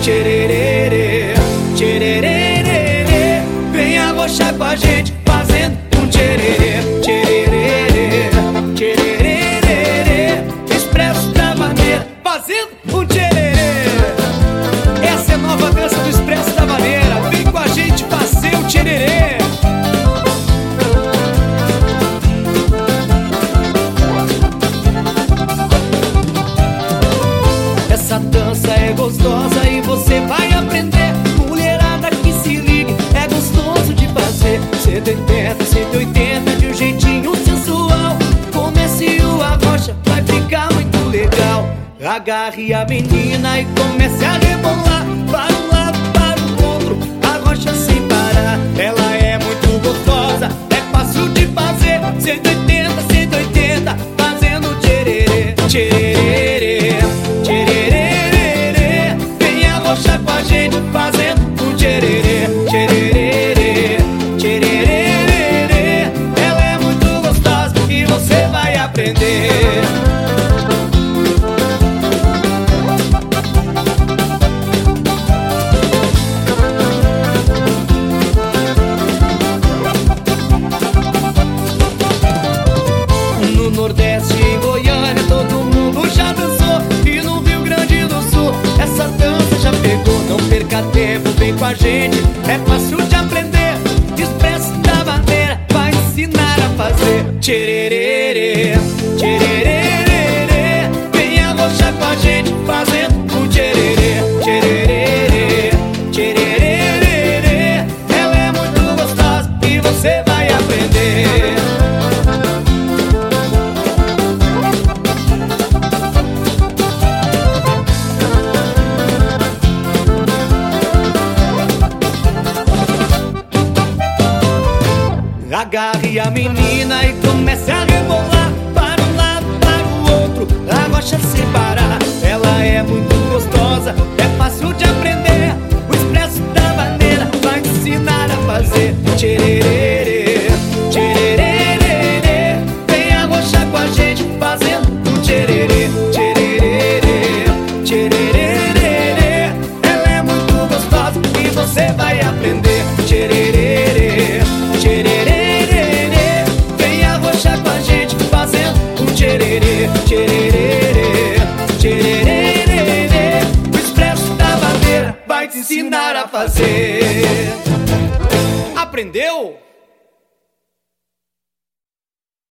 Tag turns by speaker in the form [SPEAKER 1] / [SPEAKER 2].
[SPEAKER 1] tchererê, tchererê. Vem arrochar com a gente, fazendo um tchererê, tchererê, tchererê. Expresso da Maneira, fazendo um tchererê. Essa é a nova dança do Expresso da Maneira. Vem com a gente fazer um tchererê. Essa dança é gostosa e você vai aprender. Mulherada que se ligue, é gostoso de fazer. 180, 180 de um jeitinho sensual. Comece o arrocha, vai ficar muito legal. Agarre a menina e comece a rebolar. Para um lado, para o outro, arrocha sem parar. Ela é muito gostosa, é fácil de fazer. 180, 180, fazendo tchererê, tchererê, tchererê. Vem arrochar com a gente, fazendo um tchererê, tchererê, tchererê. Ela é muito gostosa e você vai aprender. No Nordeste, em Goiânia, todo mundo já dançou. E no Rio Grande do Sul, essa dança já pegou. Não perca tempo, vem com a gente, é fácil de aprender. Expresso da Maneira vai ensinar a fazer tchererê, tchererê. Vem arrochar com a gente, fazendo um tchererê, tchererê, tchererê. Ela é muito gostosa e você vai aprender. Agarre a menina e comece a rebolar. Para um lado, para o outro, arrocha sem parar. Ela é muito gostosa, é fácil de aprender. O Expresso da Maneira vai ensinar a fazer tchererê, tchererê. Vem arrochar com a gente, fazendo um tchererê, tchererê, tchererê. Ela é muito gostosa e você vai aprender tchererê, tchererê. Tchererê, tchererê, tchererê. O Expresso da Maneira vai te ensinar a fazer.